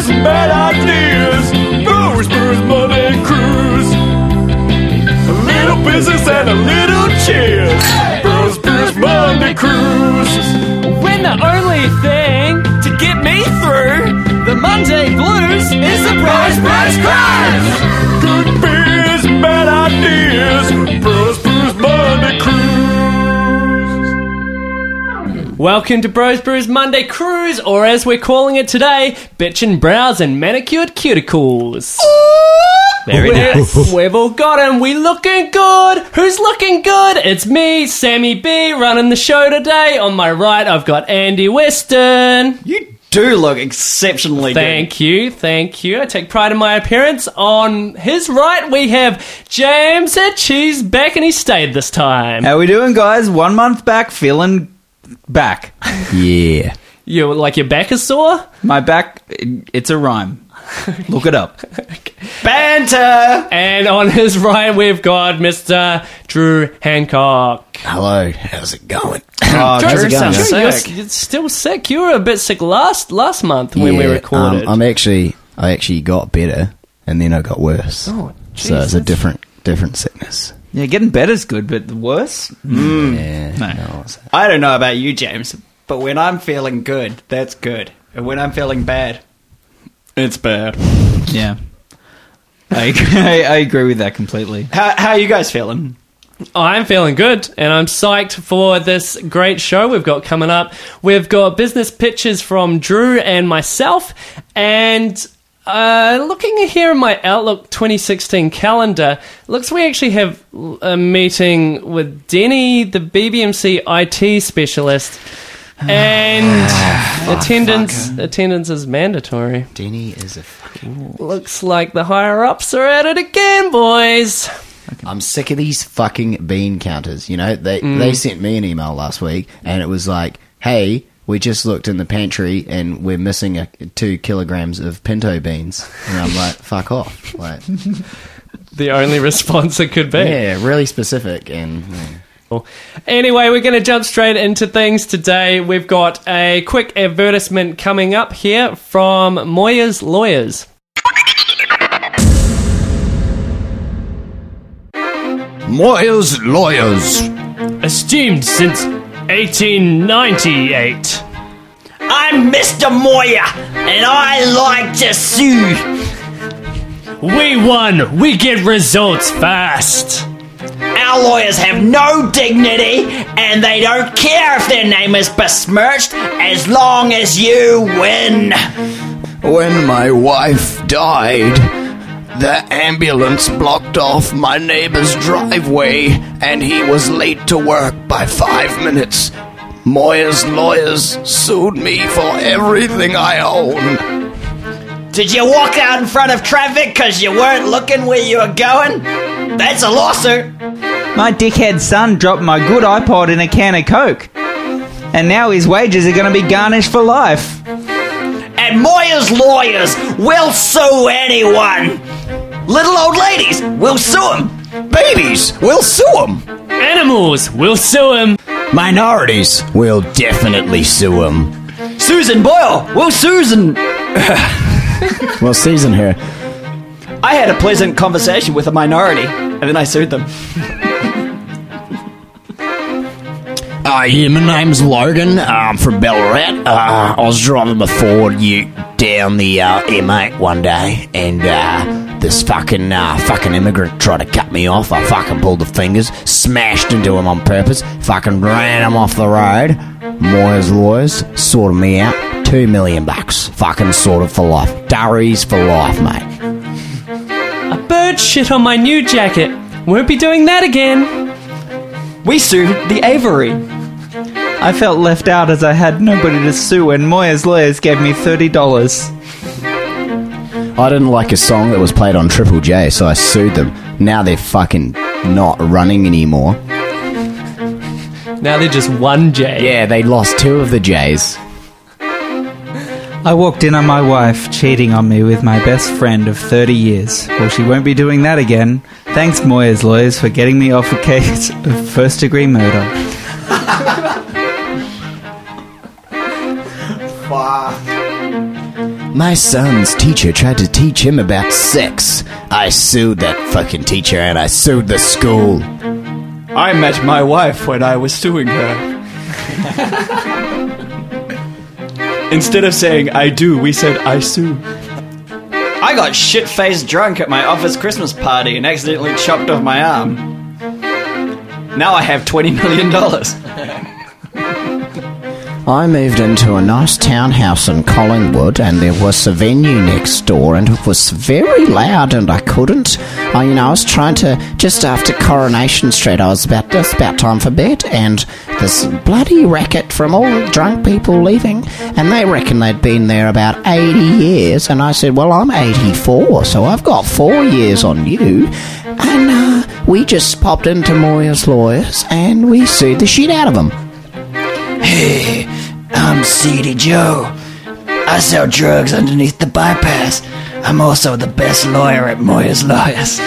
and bad ideas. Bros Monday Cruise. A little business and a little cheers. Bros Monday Cruise. When the only thing to get me through the Monday blues is the Bros Cruise. Good beers, bad ideas. Bros Monday Cruise. Welcome to Bros Brews Monday Cruise, or as we're calling it today, Bitchin' Brows and Manicured Cuticles. Very nice. We've all got him. We looking good. Who's looking good? It's me, Sammy B, running the show today. On my right, I've got Andy Weston. You do look exceptionally Thank you. I take pride in my appearance. On his right, we have James Hitch. He's back and he stayed this time. How we doing, guys? 1 month back, feeling back. Yeah. You like your back is sore? My back, it's a rhyme. Look it up. Banter! And on his right, we've got Mr. Drew Hancock. Hello, how's it going? Oh, Drew how's it going? sounds guys? sick. You're still sick. You were a bit sick last month when we recorded. I actually got better and then I got worse. Oh, so it's a different sickness. Yeah, getting better's good, but the worse? Yeah, No. I don't know about you, James, but when I'm feeling good, that's good. And when I'm feeling bad, it's bad. Yeah. I agree with that completely. How are you guys feeling? I'm feeling good, and I'm psyched for this great show we've got coming up. We've got business pitches from Drew and myself, and looking here in my Outlook 2016 calendar, looks we actually have a meeting with Denny, the BBMC IT specialist, and attendance is mandatory. Denny is a fucking... Looks like the higher-ups are at it again, boys. I'm sick of these fucking bean counters, you know? They sent me an email last week and it was like, hey, we just looked in the pantry and we're missing 2 kilograms of pinto beans. And I'm like, fuck off. Like, The only response it could be. yeah, really specific and... yeah. Anyway, we're going to jump straight into things today. We've got a quick advertisement coming up here from Moyers Lawyers. Moyers Lawyers. Esteemed since 1898. I'm Mr. Moyer, and I like to sue. We won. We get results fast. Our lawyers have no dignity, and they don't care if their name is besmirched as long as you win. When my wife died, the ambulance blocked off my neighbor's driveway and he was late to work by 5 minutes. Moyer's Lawyers sued me for everything I own. Did you walk out in front of traffic because you weren't looking where you were going? That's a lawsuit. My dickhead son dropped my good iPod in a can of Coke. And now his wages are going to be garnished for life. And Moyer's Lawyers will sue anyone. Little old ladies, we'll sue them. Babies, we'll sue them. Animals, we'll sue him. Minorities, we'll definitely sue them. Susan Boyle, we'll Susan. We'll season her. I had a pleasant conversation with a minority, and then I sued them. Yeah, my name's Logan. I'm from Ballarat. I was driving my Ford Ute down the M8 one day, and this fucking immigrant tried to cut me off. I fucking pulled the fingers, smashed into him on purpose, fucking ran him off the road. Moyers Lawyers sorted me out. $2 million. Fucking sorted for life. Durries for life, mate. A bird shit on my new jacket. Won't be doing that again. We sued the Avery. I felt left out as I had nobody to sue, and Moyers Lawyers gave me $30. I didn't like a song that was played on Triple J, so I sued them. Now they're fucking not running anymore. Now they're just one J. Yeah, they lost 2 of the J's. I walked in on my wife cheating on me with my best friend of 30 years. Well, she won't be doing that again. Thanks, Moyers Lawyers, for getting me off a case of first-degree murder. My son's teacher tried to teach him about sex. I sued that fucking teacher and I sued the school. I met my wife when I was suing her. Instead of saying I do, we said I sue. I got shit-faced drunk at my office Christmas party and accidentally chopped off my arm. Now I have $20 million. I moved into a nice townhouse in Collingwood and there was a venue next door and it was very loud and I couldn't. I was trying to, just after Coronation Street, I was about time for bed and this bloody racket from all the drunk people leaving and they reckon they'd been there about 80 years and I said, well, I'm 84, so I've got 4 years on you. And we just popped into Moyer's Lawyers and we sued the shit out of them. Hey, I'm Seedy Joe. I sell drugs underneath the bypass. I'm also the best lawyer at Moyer's Lawyers.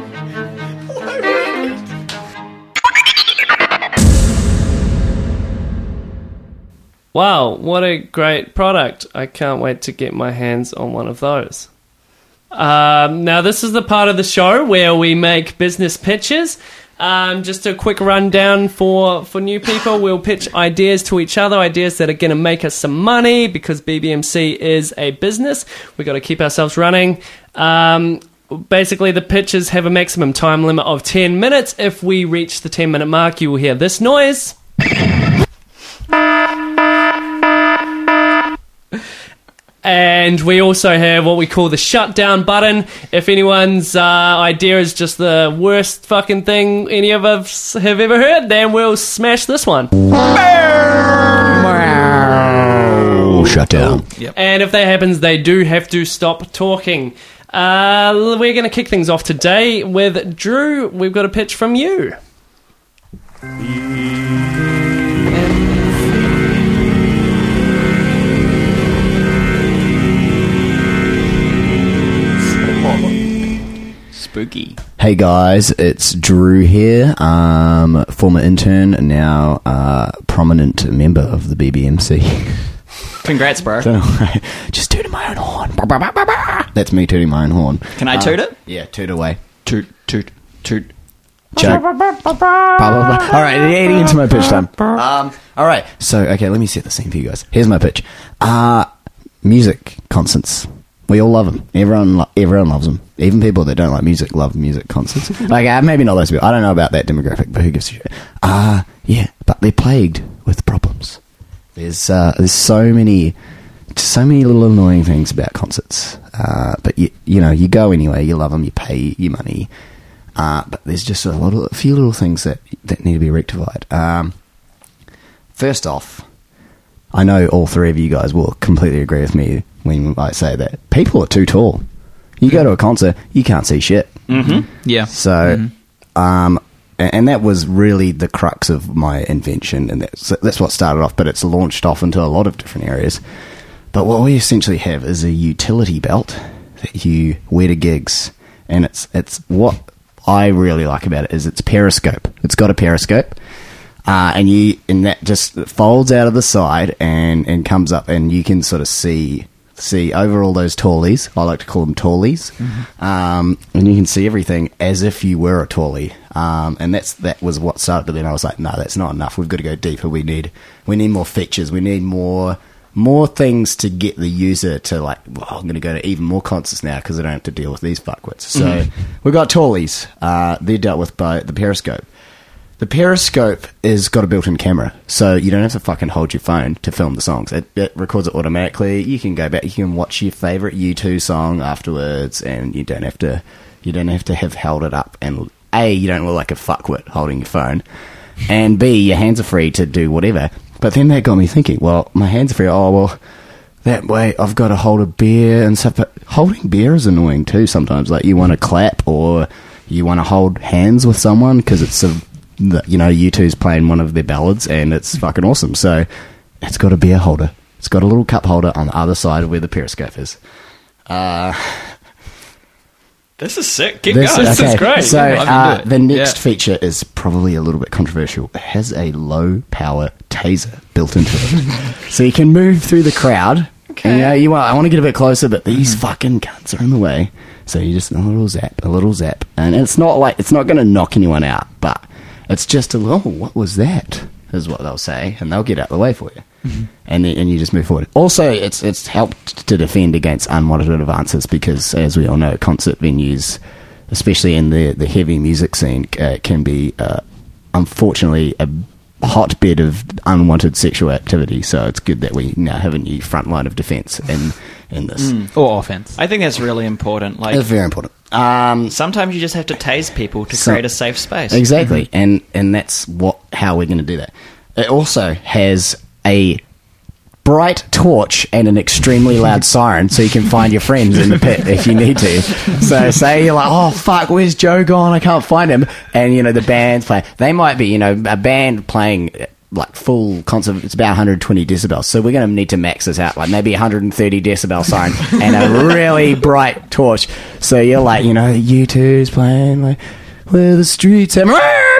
Wow, what a great product. I can't wait to get my hands on one of those. Now, this is the part of the show where we make business pitches. Just a quick rundown for new people. We'll pitch ideas to each other, ideas that are going to make us some money because BBMC is a business. We've got to keep ourselves running. Basically, the pitches have a maximum time limit of 10 minutes. If we reach the 10-minute mark, you will hear this noise. And we also have what we call the shutdown button. If anyone's idea is just the worst fucking thing any of us have ever heard, then we'll smash this one. Shut down. Yep. And if that happens, they do have to stop talking. We're going to kick things off today with Drew. We've got a pitch from you. Spooky. Hey guys, it's Drew here, former intern and now prominent member of the BBMC. Congrats, bro. Just tooting my own horn. That's me tooting my own horn. Can I toot it? Yeah, toot away. Toot, toot, toot. Chuck. Alright, getting into my pitch time. Alright, so, okay, let me set the scene for you guys. Here's my pitch. Music concerts. We all love them. Everyone loves them. Even people that don't like music love music concerts. Like, maybe not those people. I don't know about that demographic, but who gives a shit? Yeah, but they're plagued with problems. There's so many little annoying things about concerts. But you go anyway. You love them. You pay your money. But there's just a few little things that need to be rectified. First off, I know all three of you guys will completely agree with me when I say that people are too tall. You go to a concert, you can't see shit. Mm-hmm. Yeah. So, and that was really the crux of my invention, and that's what started off, but it's launched off into a lot of different areas. But what we essentially have is a utility belt that you wear to gigs, and it's what I really like about it is it's periscope. It's got a periscope. And that just folds out of the side and comes up, and you can sort of see over all those tallies. I like to call them tallies. Mm-hmm. And you can see everything as if you were a tallie. And that was what started. But then I was like, no, that's not enough. We've got to go deeper. We need more features. We need more things to get the user to like, well, I'm going to go to even more concerts now because I don't have to deal with these fuckwits. So we've got tallies. They're dealt with by the periscope. The periscope has got a built-in camera, so you don't have to fucking hold your phone to film the songs. It records it automatically. You can go back, you can watch your favourite U2 song afterwards, and you don't have to have held it up. And A, you don't look like a fuckwit holding your phone, and B, your hands are free to do whatever. But then that got me thinking, well, my hands are free, that way I've got to hold a beer and stuff, but holding beer is annoying too sometimes. Like, you want to clap or you want to hold hands with someone because it's U2's playing one of their ballads and it's fucking awesome. So it's got a beer holder. It's got a little cup holder on the other side of where the periscope is. This is sick. Keep going. This is great. So the next feature is probably a little bit controversial. It has a low power taser built into it. So you can move through the crowd Okay. And, I want to get a bit closer, but these fucking cunts are in the way. So you just a little zap, and it's not going to knock anyone out, but it's just a little. What was that? Is what they'll say, and they'll get out of the way for you, and you just move forward. Also, it's helped to defend against unmonitored advances because, as we all know, concert venues, especially in the heavy music scene, can be unfortunately a hotbed of unwanted sexual activity. So it's good that we now have a new front line of defense in this. Or offense. I think that's really important. Like, It's very important. sometimes you just have to tase people to create a safe space. Exactly, and that's how we're going to do that. It also has a bright torch and an extremely loud siren, so you can find your friends in the pit if you need to. So say you're like, oh fuck, where's Joe gone? I can't find him. And the band's playing. They might be, a band playing like full concert. It's about 120 decibels. So we're going to need to max this out, like maybe 130 decibel siren and a really bright torch. So you're like, U2's playing like where the streets have.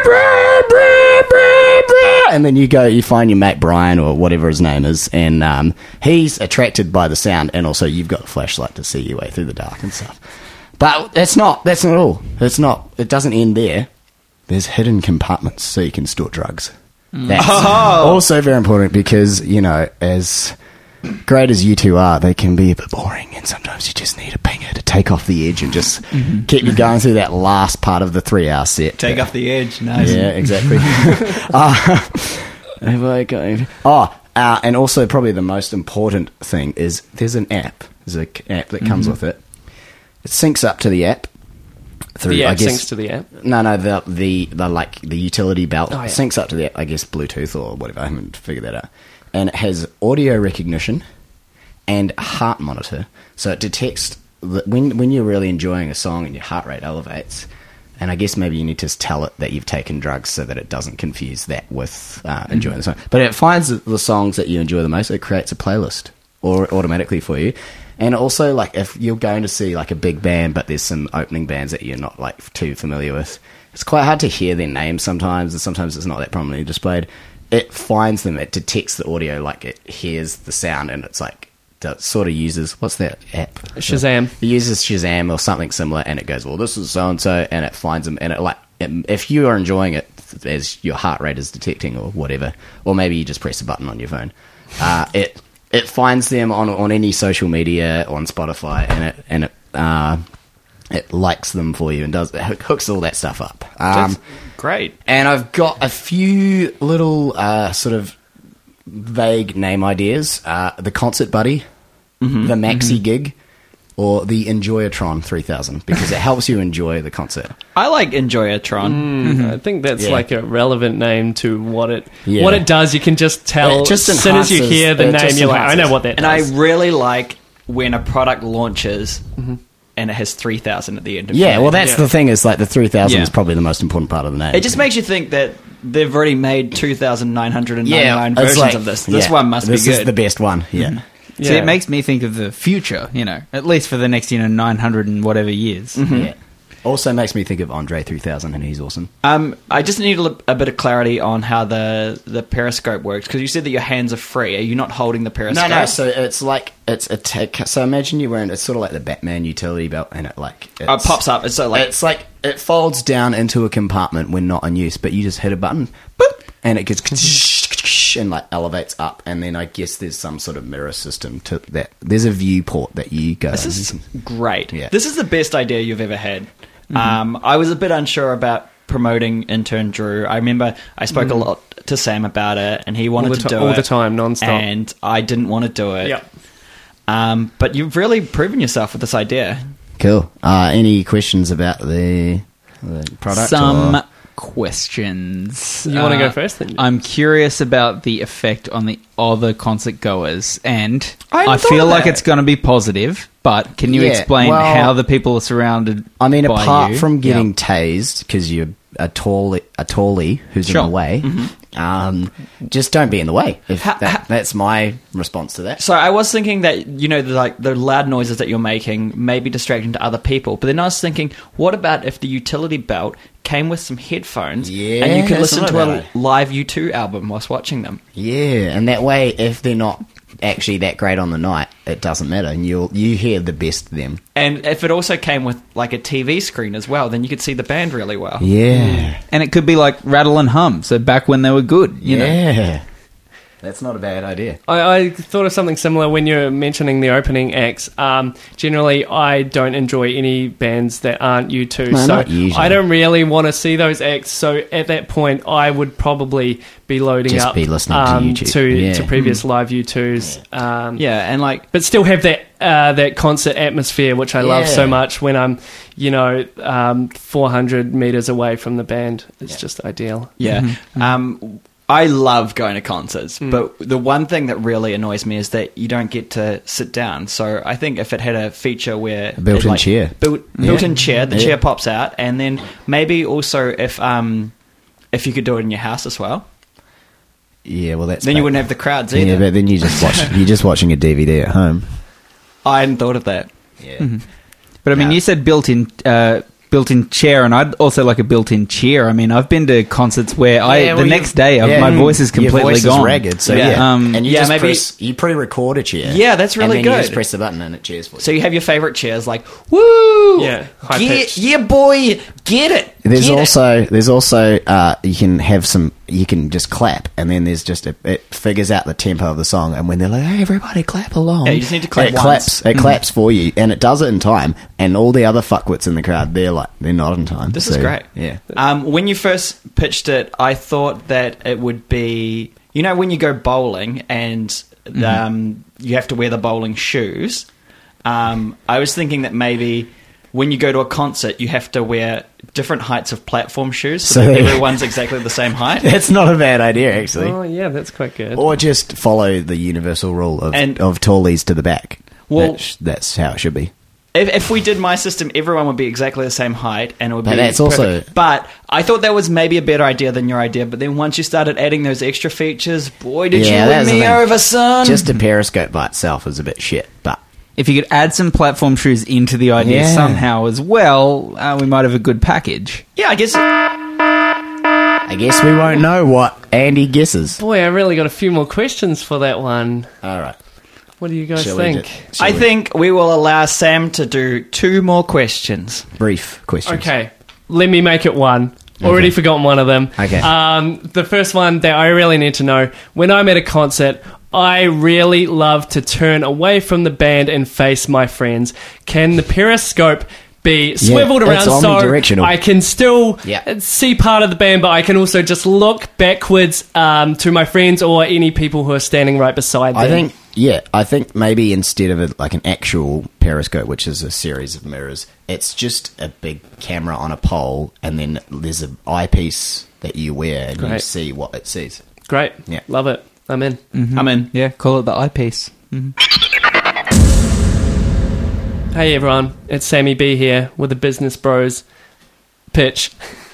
And then you find your mate Brian or whatever his name is, and he's attracted by the sound, and also you've got a flashlight to see your way through the dark and stuff. But that's not all. It doesn't end there. There's hidden compartments so you can store drugs. That's also very important because, as great as you two are, they can be a bit boring, and sometimes you just need a banger to take off the edge and just keep you going through that last part of the 3-hour set. Take off the edge. Nice. Yeah, exactly. Have I got... and also probably the most important thing is there's an app. There's an app that comes with it. It syncs up to the app. The app syncs to the app? No, the utility belt syncs up to the app, I guess Bluetooth or whatever. I haven't figured that out. And it has audio recognition and a heart monitor. So it detects that when you're really enjoying a song and your heart rate elevates, and I guess maybe you need to tell it that you've taken drugs so that it doesn't confuse that with enjoying the song. But it finds the songs that you enjoy the most. It creates a playlist automatically for you. And also, like, if you're going to see, like, a big band, but there's some opening bands that you're not, like, too familiar with, it's quite hard to hear their names sometimes, and sometimes it's not that prominently displayed. It finds them, it detects the audio, like, it hears the sound, and it's, like, it sort of uses, what's that app? Shazam. It uses Shazam or something similar, and it goes, well, this is so-and-so, and it finds them, and if you are enjoying it as your heart rate is detecting or whatever, or maybe you just press a button on your phone, it finds them on any social media, on Spotify, and it likes them for you and it hooks all that stuff up. That's great. And I've got a few little sort of vague name ideas: the Concert Buddy, the Maxi Gig, or the Enjoyatron 3000, because it helps you enjoy the concert. I like Enjoyatron. I think that's like a relevant name to what it does. You can just tell It just as soon as you enhances- hear the it name, just you're like, I enhances. know what that And does. I really like when a product launches and it has 3,000 at the end of Yeah, it. well, that's Yeah. the thing, is like the 3000 Yeah. is probably the most important part of the name. It just makes you think that they've already made 2,999 it's versions like- of this. This yeah, one must this be is good. the best one, yeah. Yeah. See, it makes me think of the future, at least for the next, 900 and whatever years. Yeah. Also makes me think of Andre 3000, and he's awesome. I just need a bit of clarity on how the periscope works, because you said that your hands are free. Are you not holding the periscope? No. So it's like so imagine you're wearing, it's sort of like the Batman utility belt, and it pops up. It's like it folds down into a compartment when not in use, but you just hit a button, boop, and it gets and like elevates up, and then I guess there's some sort of mirror system to that. There's a viewport that you go. This is great. Yeah. This is the best idea you've ever had. I was a bit unsure about promoting Intern Drew. I remember I spoke a lot to Sam about it, and he wanted to do it all the time, non-stop. and I didn't want to do it. Yep. But you've really proven yourself with this idea. Cool. Any questions about the product? Some or- questions. You wanna go first, then? I'm curious about the effect on the other concert goers, and I hadn't I thought feel of like that. it's going to be positive, but can you Yeah, explain well, how the people are surrounded I mean, by apart you? from getting Yeah. tased because you're a tallie who's Sure. in the way, just don't be in the way. That's my response to that. So I was thinking that, the loud noises that you're making may be distracting to other people. But then I was thinking, what about if the utility belt came with some headphones and you could that's listen not to a a bad idea. live U2 album whilst watching them? Yeah, and that way, if they're not actually that great on the night, it doesn't matter, and you hear the best of them. And if it also came with like a TV screen as well, then you could see the band really well. Yeah, And it could be like Rattle and Hum, so back when they were good, you know. yeah. That's not a bad idea. I thought of something similar when you're mentioning the opening acts. Generally, I don't enjoy any bands that aren't U2, No, so not usually. I don't really want to see those acts. So at that point, I would probably be loading Just up be listening to YouTube. to Yeah. previous live U2s. Yeah, and like But still have that concert atmosphere, which I love Yeah. so much when I'm, 400 meters away from the band. It's just ideal. yeah. I love going to concerts, but the one thing that really annoys me is that you don't get to sit down. So I think if it had a feature where A built-in chair. built-in chair, the Yeah. chair pops out, and then maybe also if you could do it in your house as well, Yeah, well, that's then you back- wouldn't have the crowds either. Yeah, but then you're just watching a DVD at home. I hadn't thought of that. Yeah. But I mean, No. you said built-in chair, and I'd also like a built-in cheer. I mean, I've been to concerts where the next day my voice is completely your voice gone. Is ragged, so Yeah. yeah. Um, and you yeah, just maybe- you pre-record a chair. Yeah, that's really and then good. You just press the button and it cheers for you. So you have your favorite chairs, like woo, Yeah, high get, pitched. yeah, boy, get it. There's get also you can have you can just clap, and then there's just it figures out the tempo of the song, and when they're like, hey, everybody clap along. Yeah, you just need to clap it once. claps. It claps for you, and it does it in time, and all the other fuckwits in the crowd, they're not in time. This is great. Yeah. When you first pitched it, I thought that it would be, when you go bowling and you have to wear the bowling shoes. I was thinking that maybe when you go to a concert, you have to wear different heights of platform shoes so that everyone's exactly the same height. That's not a bad idea, actually. Oh, yeah, that's quite good. Or just follow the universal rule of tallies to the back. Well- that's how it should be. If we did my system, everyone would be exactly the same height, and it would But be that's perfect. also- But I thought that was maybe a better idea than your idea. But then once you started adding those extra features, boy, did Yeah, you that's win the me thing. over, son! Just a periscope by itself is a bit shit, but If you could add some platform shoes into the idea Yeah. somehow as well, we might have a good package. yeah, I guess. I guess we won't know what Andy guesses. Boy, I really got a few more questions for that one. All right. What do you guys Shall we think? I think we will allow Sam to do 2 more questions. Brief questions. Okay, let me make it one. Already forgotten one of them. Okay. The first one that I really need to know, when I'm at a concert, I really love to turn away from the band and face my friends. Can the periscope be swiveled it's around so omnidirectional. I can still Yeah. see part of the band, but I can also just look backwards to my friends or any people who are standing right beside them? I think maybe instead of like an actual periscope, which is a series of mirrors, it's just a big camera on a pole, and then there's an eyepiece that you wear, and you Great. see what it sees. Great. Yeah. Love it. I'm in. I'm in. Yeah, call it the eyepiece. Hey everyone, it's Sammy B here with the Business Bros pitch.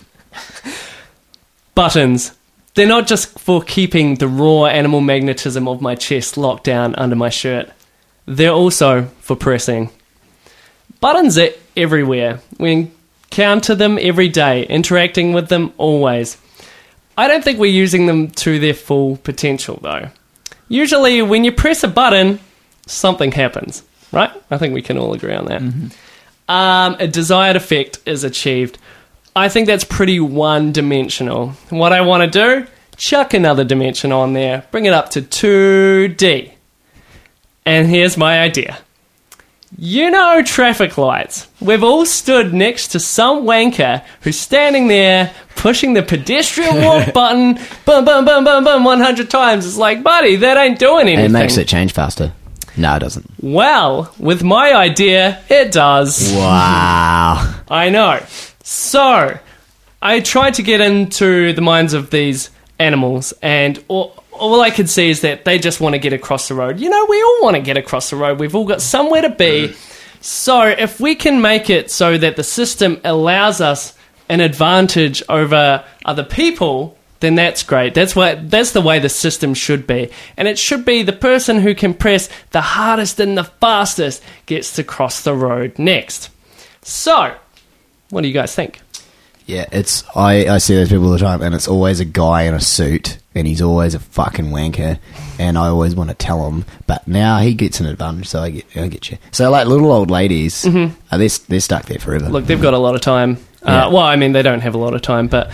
Buttons. They're not just for keeping the raw animal magnetism of my chest locked down under my shirt. They're also for pressing. Buttons are everywhere. We encounter them every day, interacting with them always. I don't think we're using them to their full potential though. Usually when you press a button, something happens, right? I think we can all agree on that. A desired effect is achieved. I think that's pretty one-dimensional. What I want to do, chuck another dimension on there, bring it up to 2D. And here's my idea. Traffic lights. We've all stood next to some wanker who's standing there pushing the pedestrian walk button, boom, boom, boom, boom, boom, 100 times. It's like, buddy, that ain't doing anything. And it makes it change faster. No, it doesn't. Well, with my idea, it does. Wow. I know. So, I tried to get into the minds of these animals, and all I could see is that they just want to get across the road. We all want to get across the road. We've all got somewhere to be. So, if we can make it so that the system allows us an advantage over other people, then that's great. That's the way the system should be. And it should be the person who can press the hardest and the fastest gets to cross the road next. So, what do you guys think? Yeah, it's I see those people all the time, and it's always a guy in a suit, and he's always a fucking wanker, and I always want to tell him, but now he gets an advantage, so I get you. So like little old ladies, they're stuck there forever. Look, they've got a lot of time. Yeah. Well, I mean, they don't have a lot of time, but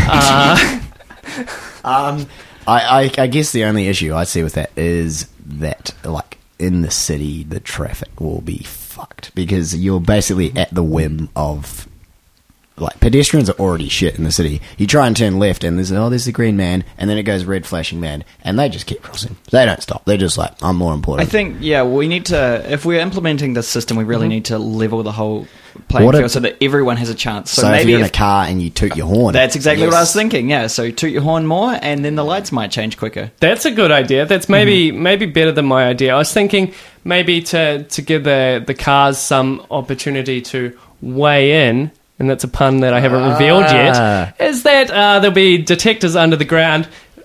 I guess the only issue I see with that is that, like, in the city, the traffic will be fucked because you're basically at the whim of, like, pedestrians are already shit in the city. You try and turn left and there's the green man, and then it goes red flashing man, and they just keep crossing. They don't stop. They're just like, I'm more important. I think, we need to, if we're implementing this system, we really need to level the whole playing field so that everyone has a chance. So maybe if you're in a car and you toot your horn. That's exactly what I was thinking, yeah. So toot your horn more, and then the lights might change quicker. that's a good idea. That's maybe better than my idea. I was thinking maybe to give the cars some opportunity to weigh in, and that's a pun that I haven't revealed yet, is that there'll be detectors under the ground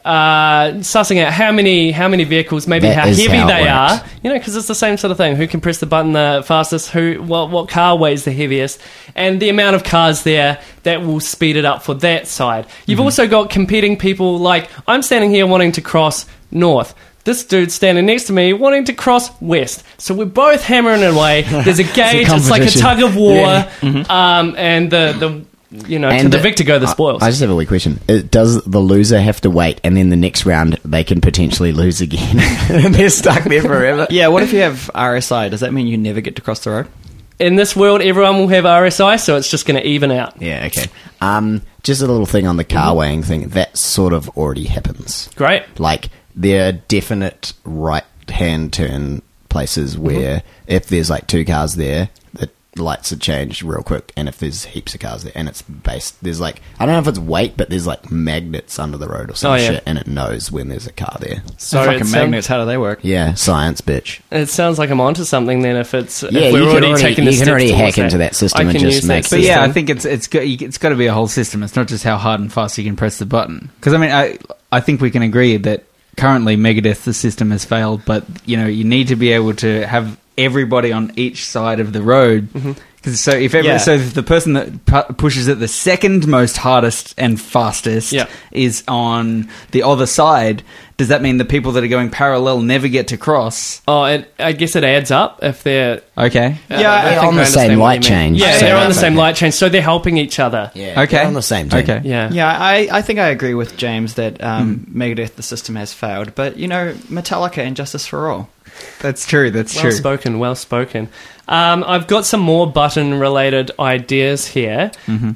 sussing out how many vehicles, maybe how heavy they are, because it's the same sort of thing. Who can press the button the fastest? What car weighs the heaviest? And the amount of cars there that will speed it up for that side. You've also got competing people. Like, I'm standing here wanting to cross north. This dude's standing next to me wanting to cross west. So we're both hammering away. There's a gauge. It's like a tug of war. And to the victor go the spoils. I just have a wee question. Does the loser have to wait, and then the next round they can potentially lose again? And they're stuck there forever? Yeah, what if you have RSI? Does that mean you never get to cross the road? In this world, everyone will have RSI, so it's just going to even out. Yeah, okay. Just a little thing on the car weighing thing. That sort of already happens. Great. Like, there are definite right-hand turn places where if there's like two cars there, the lights are changed real quick, and if there's heaps of cars there, and it's based, there's like, I don't know if it's weight, but there's like magnets under the road or some shit, and it knows when there's a car there. So fucking magnets, how do they work? Yeah, science, bitch. It sounds like I'm onto something then. If it's if Yeah, we're you already taking the can steps already towards hack into that system I and can just use make that But system. yeah, I think it's got to be a whole system. It's not just how hard and fast you can press the button. Because I mean, I think we can agree that currently Megadeth, the system has failed, but you need to be able to have everybody on each side of the road. So if the person that pushes it the second most hardest and fastest is on the other side, does that mean the people that are going parallel never get to cross? Oh, I guess it adds up if they're okay. They're on the same light chain. Yeah, they're on the same light chain, so they're helping each other. Yeah, okay, they're on the same team. Okay, yeah. I think I agree with James that Megadeth, the system has failed, but Metallica and Justice for All. That's true. That's true. Well spoken. I've got some more button-related ideas here.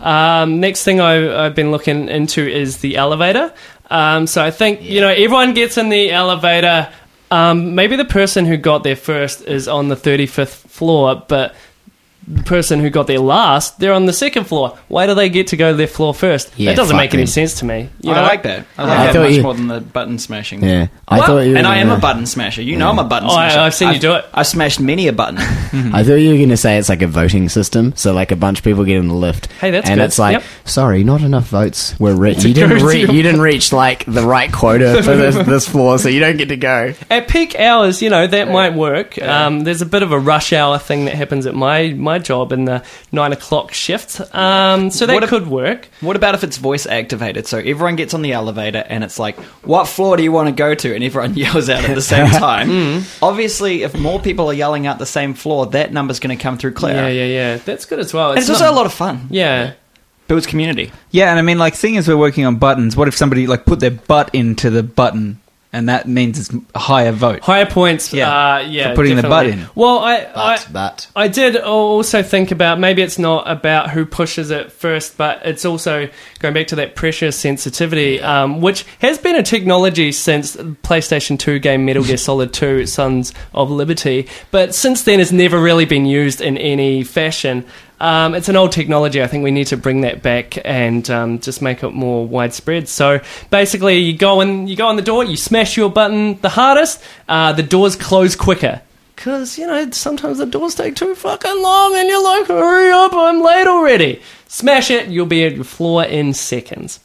Next thing I've been looking into is the elevator. So I think, everyone gets in the elevator. Maybe the person who got there first is on the 35th floor, but the person who got there last, they're on the second floor. Why do they get to go to their floor first? Yeah, that doesn't make any them. sense to me. I like that. I like that much more than the button smashing. Yeah, I am a button smasher. I'm a button smasher. I've seen you do it. I've smashed many a button. I thought you were going to say it's like a voting system, so like a bunch of people get in the lift. Hey, that's and good. It's like, Yep. sorry, not enough votes were reached. You didn't reach like the right quota for this floor, so you don't get to go. At peak hours, that might work. There's a bit of a rush hour thing that happens at my job in the 9 o'clock shift. So that could work. What about if it's voice activated? So everyone gets on the elevator and it's like, what floor do you want to go to? And everyone yells out at the same time. Obviously, if more people are yelling out the same floor, that number's going to come through clear. Yeah. That's good as well. And it's also a lot of fun. Yeah. Builds community. Yeah, and I mean, like, seeing as we're working on buttons, what if somebody like put their butt into the button, and that means it's a higher vote? Higher points, for putting the butt in. Well, But I did also think about maybe it's not about who pushes it first, but it's also going back to that pressure sensitivity, which has been a technology since PlayStation 2 game Metal Gear Solid 2 Sons of Liberty, but since then it's never really been used in any fashion. It's an old technology. I think we need to bring that back and just make it more widespread. So basically, you go in the door, you smash your button the hardest, the doors close quicker. Because, sometimes the doors take too fucking long and you're like, hurry up, I'm late already. Smash it, you'll be at your floor in seconds.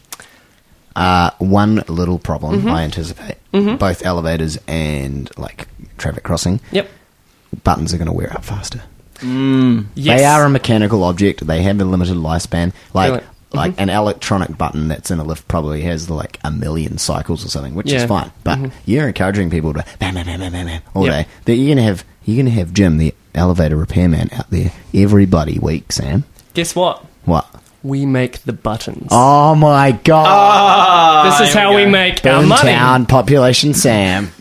One little problem I anticipate, both elevators and like traffic crossing. Yep. Buttons are going to wear out faster. Yes. They are a mechanical object. They have a limited lifespan. Really? Like an electronic button that's in a lift probably has like 1 million cycles or something, which is Yeah. fine. But you're encouraging people to bam, bam, bam, bam, bam, bam all Yep. day. That you're gonna have Jim, the elevator repairman, out there every bloody week, Sam. Guess what? What? We make the buttons. Oh my god! This is how we make our money. Boomtown population, Sam.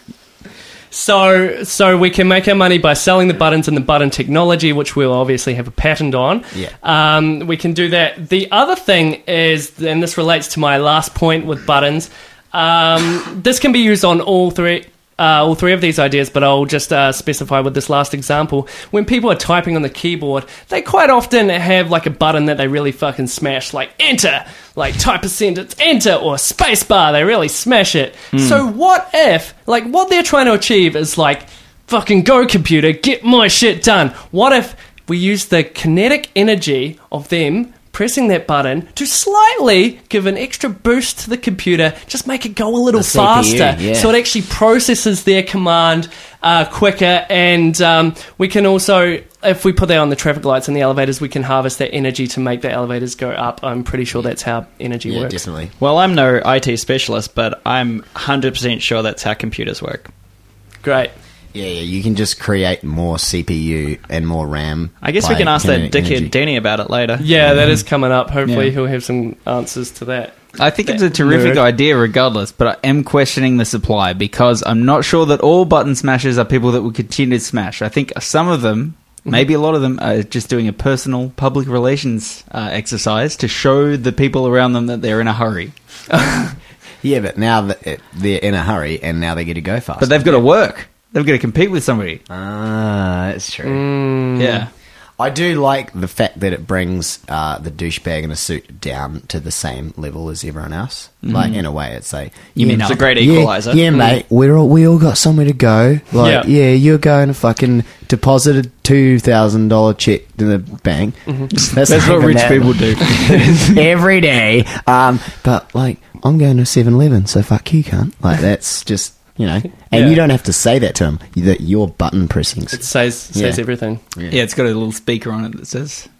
So we can make our money by selling the buttons and the button technology, which we'll obviously have a patent on. Yeah. We can do that. The other thing is, and this relates to my last point with buttons, this can be used on all three of these ideas, but I'll just specify with this last example. When people are typing on the keyboard, they quite often have like a button that they really fucking smash, like enter, like type a sentence, enter, or spacebar. They really smash it. So what if, like, what they're trying to achieve is like, fucking go computer, get my shit done. What if we use the kinetic energy of them pressing that button to slightly give an extra boost to the computer, just make it go a little The CPU, faster, yeah. so it actually processes their command quicker, and we can also, if we put that on the traffic lights and the elevators, we can harvest that energy to make the elevators go up. I'm pretty sure that's how energy Yeah, works. definitely. Well, I'm no IT specialist, but I'm 100% sure that's how computers work. Great. Yeah, you can just create more CPU and more RAM. I guess we by can ask that kinetic dickhead energy. Denny about it later. Yeah, that is coming up. Hopefully Yeah. he'll have some answers to that. I think it's a terrific Nerd. idea regardless, but I am questioning the supply because I'm not sure that all button smashers are people that will continue to smash. I think some of them, maybe a lot of them, are just doing a personal public relations exercise to show the people around them that they're in a hurry. Yeah, but now that they're in a hurry and now they get to go fast. But they've got to work. They've got to compete with somebody. Ah, that's true. Yeah. I do like the fact that it brings the douchebag in a suit down to the same level as everyone else. Like, in a way, it's like... It's a great Yeah, equalizer. yeah, mate, we all got somewhere to go. Like, Yeah. you're going to fucking deposit a $2,000 check to the bank. That's That's what even rich that- people do. every day. But, like, I'm going to 7-Eleven, so fuck you, cunt. Like, that's just... You know, and Yeah. you don't have to say that to him. That you're button pressing. It says Yeah. everything. Yeah, it's got a little speaker on it that says...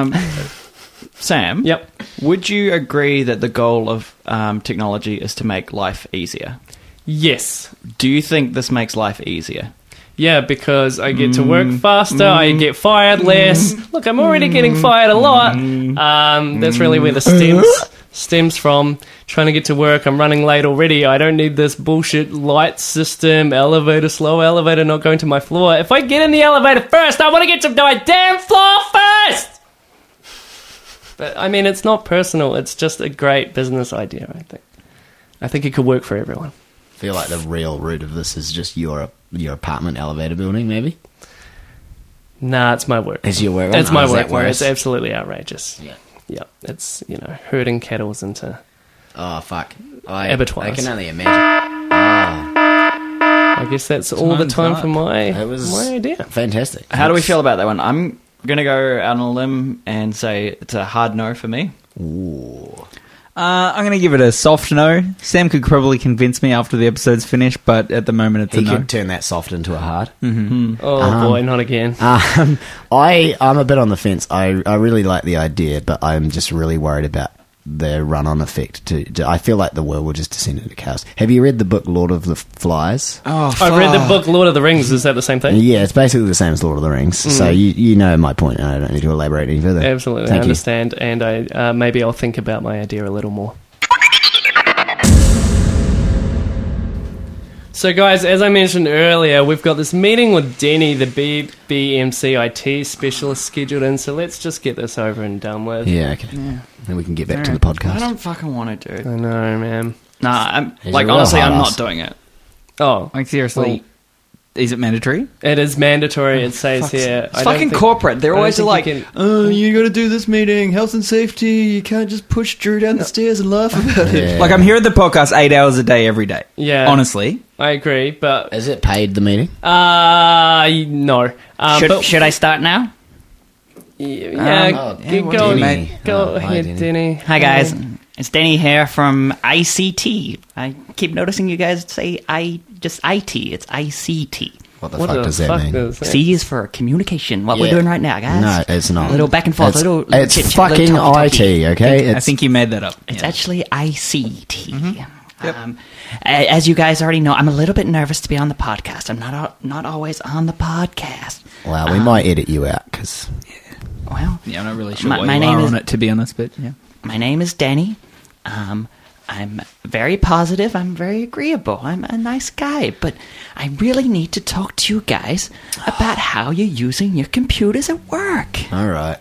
Sam, Yep. would you agree that the goal of technology is to make life easier? Yes. Do you think this makes life easier? Yeah, because I get to work faster, I get fired less. Look, I'm already getting fired a lot. That's really where the stems from. Trying to get to work, I'm running late already. I don't need this bullshit light system, elevator, slow elevator, not going to my floor. If I get in the elevator first, I want to get to my damn floor first! But, I mean, it's not personal. It's just a great business idea, I think. I think it could work for everyone. I feel like the real root of this is just your apartment elevator building, maybe. Nah, it's my work. Is your work? It's Oh, my is that work where worse? it's absolutely outrageous. Yeah. Yeah, it's, herding cattle into... Oh fuck! Abattoirs. I can only imagine. Oh, I guess that's all the time for my it was my idea. fantastic. How do we feel about that one? I'm going to go out on a limb and say it's a hard no for me. Ooh. I'm going to give it a soft no. Sam could probably convince me after the episode's finished, but at the moment it's He a no. could turn that soft into a hard. Oh boy, not again. I'm a bit on the fence. I really like the idea, but I'm just really worried about the run-on effect. I feel like the world will just descend into chaos. Have you read the book Lord of the Flies? Oh, I've read the book Lord of the Rings. Is that the same thing? Yeah, it's basically the same as Lord of the Rings. So you know my point, and I don't need to elaborate any further. Absolutely, Thank I you. understand, and I maybe I'll think about my idea a little more. So, guys, as I mentioned earlier, we've got this meeting with Denny, the BMC IT specialist, scheduled in. So let's just get this over and done with. Yeah, okay. Then we can get back to the I podcast. don't fucking want to do. I know, man. Nah, He's like a real honestly, I'm hard not ass. doing it. Oh, Like, seriously, is it mandatory? it is mandatory. It says here. It's fucking corporate. They're I don't always think like, you can- oh, you got to do this meeting, health and safety. You can't just push Drew down the stairs and laugh about it. Yeah. Like, I'm here at the podcast 8 hours a day, every day. Yeah. Honestly. I agree, but Is it paid, the meeting? no. But, Should I start now? yeah, Denny. go Denny. go Oh, hi, ahead, Denny. Denny. Hi guys, it's Denny here from ICT. I keep noticing you guys say just IT. It's ICT. What the fuck does that mean? is that? C is for communication. What we're Yeah. doing right now, guys. No, it's not. A little back and forth. It's fucking IT, okay? I think you made that up. It's actually ICT. As you guys already know, I'm a little bit nervous to be on the podcast. I'm not always on the podcast. Well, we might edit you out, because... Well, Yeah, I'm not really sure My- why my you name are is- on it, to be honest, but yeah. my name is Danny. I'm very positive. I'm very agreeable. I'm a nice guy. But I really need to talk to you guys about how you're using your computers at work. All right.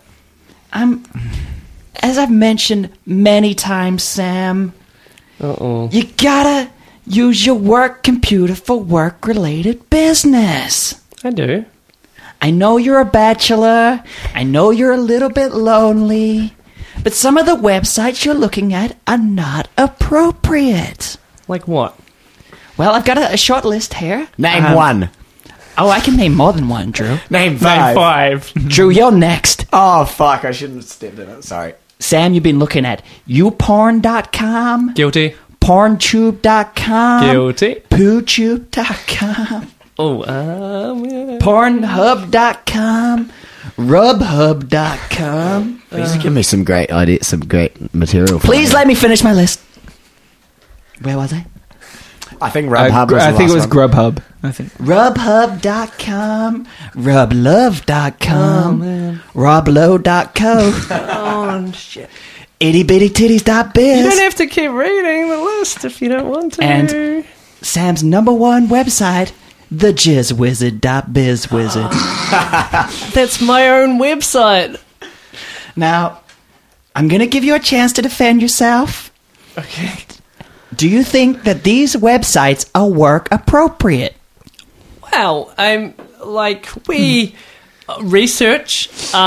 As I've mentioned many times, Sam, you gotta use your work computer for work-related business. I do. I know you're a bachelor. I know you're a little bit lonely. But some of the websites you're looking at are not appropriate. Like what? Well, I've got a short list here. Name one. Oh, I can name more than one, Drew. Name Five. Drew, you're next. Oh, fuck. I shouldn't have stepped in it. Sorry. Sam, you've been looking at youporn.com, Guilty. porntube.com, Guilty. pootube.com, Oh, yeah. pornhub.com, rubhub.com. Please give me some great ideas, some great material. For Please me. let me finish my list. Where was I? I think Grubhub I think it was Grubhub. I think. Rubhub.com, rublove.com, roblow.co, Oh, shit. ittybittytitties.biz, You don't have to keep reading the list if you don't want to. And- Sam's number one website, thejizzwizard.bizwizard. that's my own website. Now, I'm going to give you a chance to defend yourself. Okay. Do you think that these websites are work appropriate? Well, I'm like, we research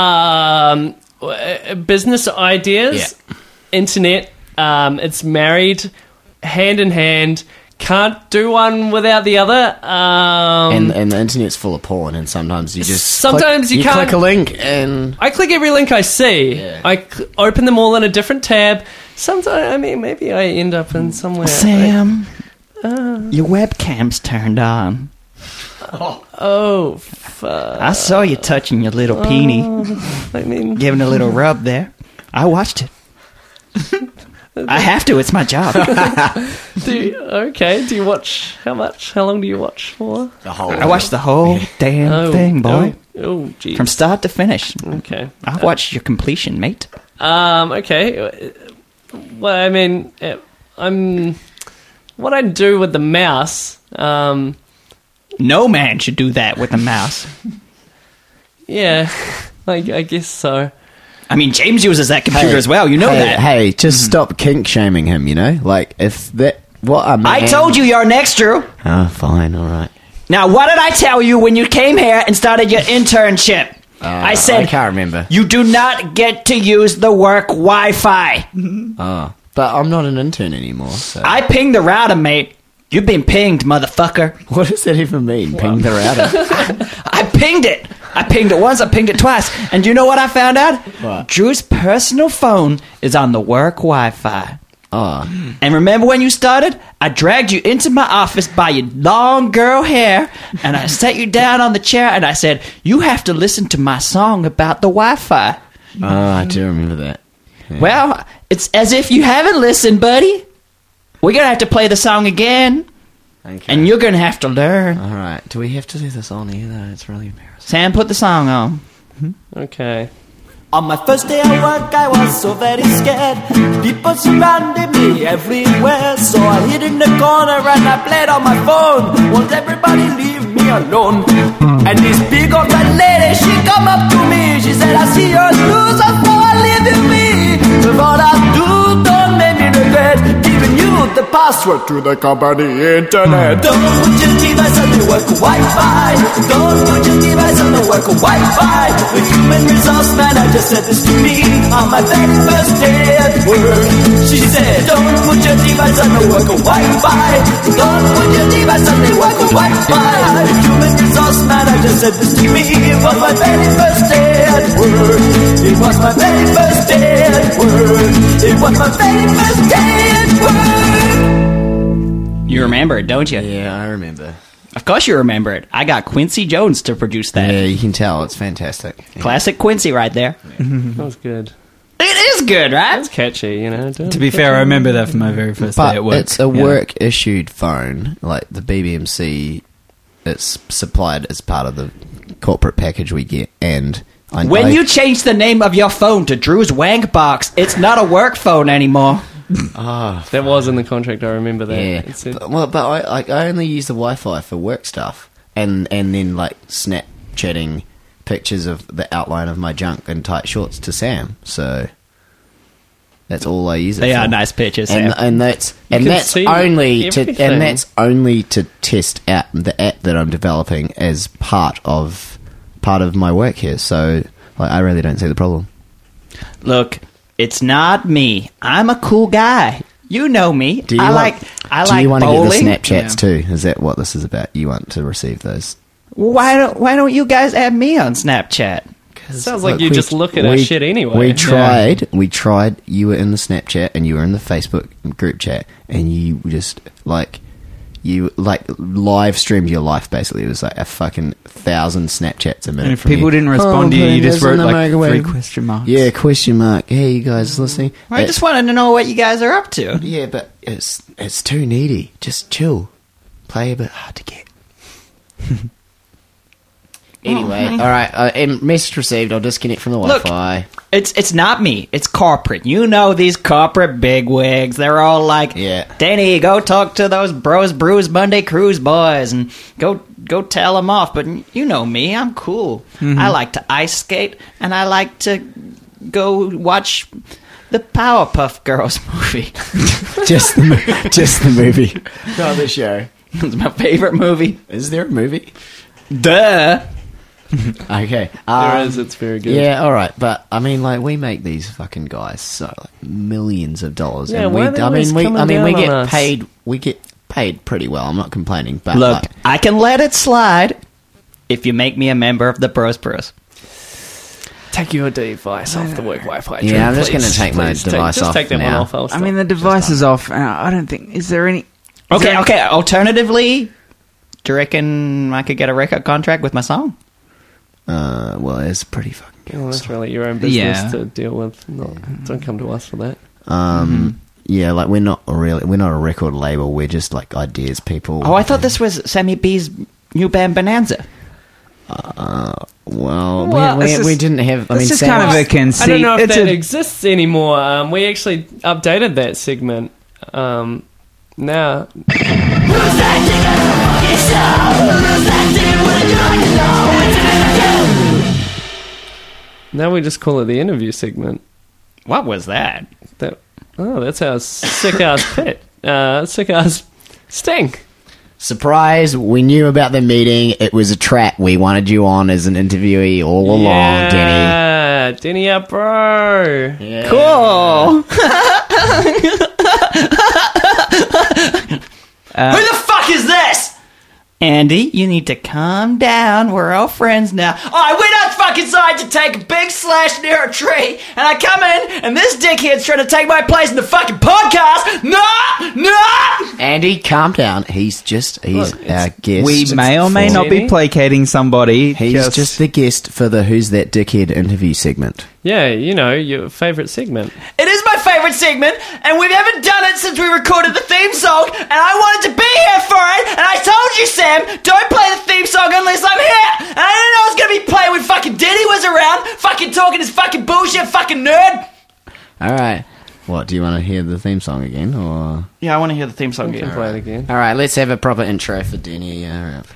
business ideas, internet. It's married, hand in hand. Can't do one without the other. And the internet's full of porn, and sometimes you just Sometimes you can't- click a link and I click every link I see. Yeah. I open them all in a different tab. Sometimes, I mean, maybe I end up in somewhere. Sam, your webcam's turned on. Oh, fuck. I saw you touching your little peenie, I mean, giving a little rub there. I watched it. I have to. It's my job. do you watch, how long do you watch for? the whole. I watched the whole damn thing, boy. Oh, geez. From start to finish. Okay. I've watched your completion, mate. Okay. Well, I mean, what I do with the mouse, No man should do that with a mouse. yeah, I guess so. I mean, James uses that computer as well. You know that. Hey, just stop kink shaming him. You know, like if that. What a man. I told you you're next, Drew. Oh, fine, all right. Now, what did I tell you when you came here and started your internship? I said I can't remember. you do not get to use the work Wi-Fi. Oh, but I'm not an intern anymore. So. I pinged the router, mate. You've been pinged, motherfucker. What does that even mean? Ping the router. I pinged it. I pinged it once, I pinged it twice. And do you know what I found out? What? Drew's personal phone is on the work Wi-Fi. Oh, And remember when you started? I dragged you into my office by your long girl hair, and I sat you down on the chair, and I said, you have to listen to my song about the Wi-Fi. I do remember that. Yeah. Well, it's as if you haven't listened, buddy. We're going to have to play the song again, Okay. and you're going to have to learn. All right. Do we have to do this on here though? It's really embarrassing. Sam, put the song on. Okay. On my first day at work, I was so very scared. People surrounded me everywhere. So I hid in the corner and I played on my phone. Won't everybody leave me alone? And this big old fat lady, she come up to me. She said, I see your blues, so I live in me. But what I do, don't make me regret giving you the password to the company internet. Don't put your device on the work Wi-Fi. Don't put your device on the work Wi-Fi. The human resource manager said this to me on my very first day at work. She said, don't put your device on the work Wi-Fi. Don't put your device on the work Wi-Fi. The human resource manager said this to me. It was my very first day at work. It was my very first day at work. It was my very first day at work. You remember it, don't you? Yeah, I remember. Of course you remember it. I got Quincy Jones to produce that. Yeah, you can tell. It's fantastic. Yeah. Classic Quincy right there. That was good. It is good, right? It's catchy, you know. To be fair, I remember that from my very first day But at work. it's a work-issued phone. Like the BBMC, it's supplied as part of the corporate package we get. And When you change the name of your phone to Drew's Wank Box, it's not a work phone anymore. That was in the contract, I remember that. Yeah, It said- but I only use the Wi-Fi for work stuff, and then like Snapchatting pictures of the outline of my junk and tight shorts to Sam. So that's all I use it They for. are nice pictures, and Sam. and that's can see only to test out the app that I'm developing as part of my work here. So like, I really don't see the problem. Look, it's not me. I'm a cool guy. You know me. Do you I want to bowling. get the Snapchats too? Is that what this is about? You want to receive those? Why don't you guys add me on Snapchat? Sounds like you just look at our shit anyway. We tried. You were in the Snapchat and you were in the Facebook group chat, and you just live streamed your life. Basically, it was like a fucking 1,000 Snapchats a minute. And if from people you. didn't respond to you, you just wrote in the like microwave. 3 question marks. Yeah, question mark. Hey, you guys listening? I just wanted to know what you guys are up to. Yeah, but it's too needy. Just chill. Play a bit hard to get. Anyway, all right. And message received. I'll disconnect from the Wi-Fi. It's not me. It's corporate. You know these corporate bigwigs. They're all like, Yeah. Danny, go talk to those Bros Brews Monday Cruise boys and go tell them off. But you know me. I'm cool. I like to ice skate and I like to go watch the Powerpuff Girls movie. just the movie, not the show. It's my favorite movie. Is there a movie? Duh. Okay. There is, it's very good. Yeah, all right, but I mean, like, we make these fucking guys so like, millions of dollars, Yeah, and why are they always coming we down get on us? paid. We get paid pretty well. I'm not complaining, but Look, like, I can let it slide if you make me a member of the Bros Bros. Take your device off the work Wi-Fi. Yeah, Drew, I'm just please. gonna take my Please device just off take that now. one off. I'll I mean, the device is off, and I don't think... Is there any... Okay. Alternatively, do you reckon I could get a record contract with my song? well, it's pretty fucking good. Well, that's really your own business Yeah. to deal with. Don't come to us for that. Yeah, like we're not a record label. We're just like ideas people. Oh, I thought this was Sammy B's new band Bonanza. Well, Well, it's we just- didn't have. I mean, It's just Sam- kind of a conceit. I don't know if It's that a- exists anymore. We actually updated that segment. Now, now we just call it the interview segment. What was that? That's our sick ass pit. Sick ass sting. Surprise! We knew about the meeting. It was a trap. We wanted you on as an interviewee all along, Denny. Yeah, Denny up, bro. Yeah. Cool. Who the fuck is this? Andy, you need to calm down. We're all friends now. I went out inside to take a big slash near a tree, and I come in, and this dickhead's trying to take my place in the fucking podcast. No! Andy, calm down. He's our guest. We may or may not be Jenny? placating somebody. He's just the guest for the Who's That Dickhead interview segment. Yeah, you know, your favourite segment. It is my favourite segment, and we haven't done it since we recorded the theme song, and I wanted to be here for it, and I told you, Sam, don't play the theme song unless I'm here! And I didn't know I was going to be playing when fucking Denny was around, fucking talking his fucking bullshit, fucking nerd! Alright. What, do you want to hear the theme song again, or...? Yeah, I want to hear the theme song We can play it again. Alright, let's have a proper intro for Denny. Alright.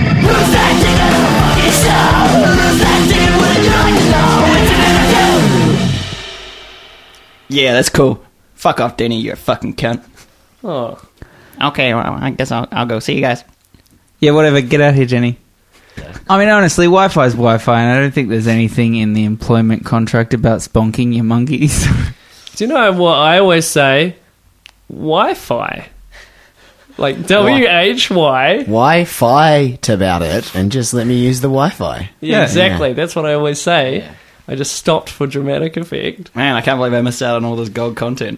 Yeah, that's cool. Fuck off, Denny, you're a fucking cunt. Oh, Okay, well, I guess I'll go. See you guys. Yeah, whatever. Get out here, Jenny. I mean, honestly, Wi-Fi is Wi-Fi, and I don't think there's anything in the employment contract about sponking your monkeys. do you know what I always say? Wi-Fi. Like W-H-Y. Why fight about it and just let me use the Wi-Fi? Yeah, exactly. Yeah. That's what I always say. I just stopped for dramatic effect. Man, I can't believe I missed out on all this gold content.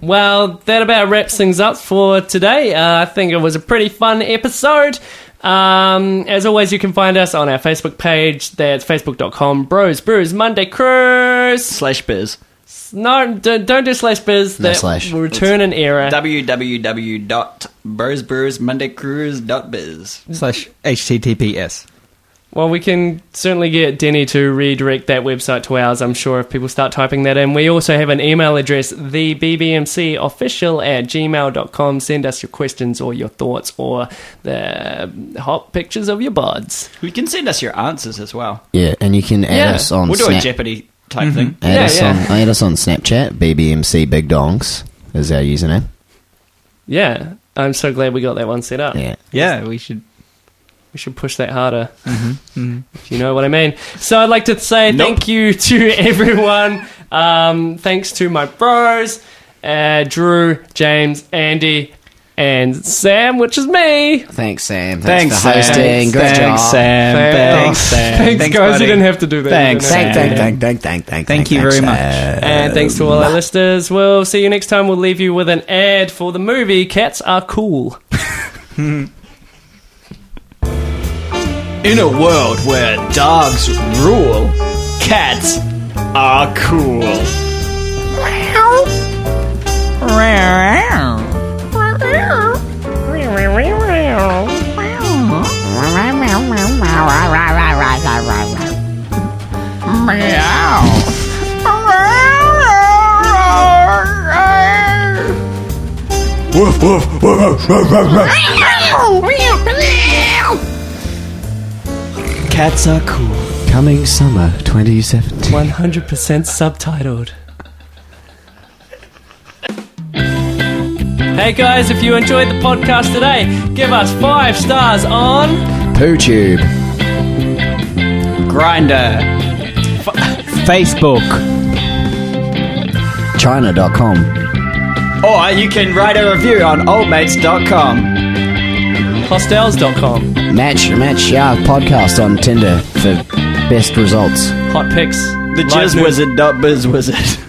Well, that about wraps things up for today. I think it was a pretty fun episode. As always, you can find us on our Facebook page. That's facebook.com Bros Brews Monday Cruise /biz. No, don't do /biz. No That slash. will return an error. www.brosbrewsmondaycruise.biz. /HTTPS. Well, we can certainly get Denny to redirect that website to ours, I'm sure, if people start typing that in. We also have an email address, thebbmcofficial@gmail.com. Send us your questions or your thoughts or the hot pictures of your buds. You can send us your answers as well. Yeah, and you can add us on We'll do a Snap. Jeopardy type thing. Add us on Snapchat. BBMC Big Dongs is our username. Yeah, I'm so glad we got that one set up. Yeah. Yeah, we should. We should push that harder, if you know what I mean. So I'd like to say thank you to everyone. Thanks to my bros, Drew, James, Andy, and Sam, which is me. Thanks, Sam. Thanks, for hosting. Great job. Sam. Thanks, Sam. Thanks, guys. buddy. You didn't have to do that. Thanks, You didn't have Sam. Thank you very much. And thanks to all our listeners. We'll see you next time. We'll leave you with an ad for the movie Cats Are Cool. In a world where dogs rule, cats are cool. Cats are cool. Coming summer 2017. 100% subtitled. Hey guys, if you enjoyed the podcast today, give us 5 stars on PooTube. Grinder. Facebook. China.com. Or you can write a review on oldmates.com. hostels.com. Match podcast on Tinder for best results. Hot pics. The jizzwizard.bizwizard.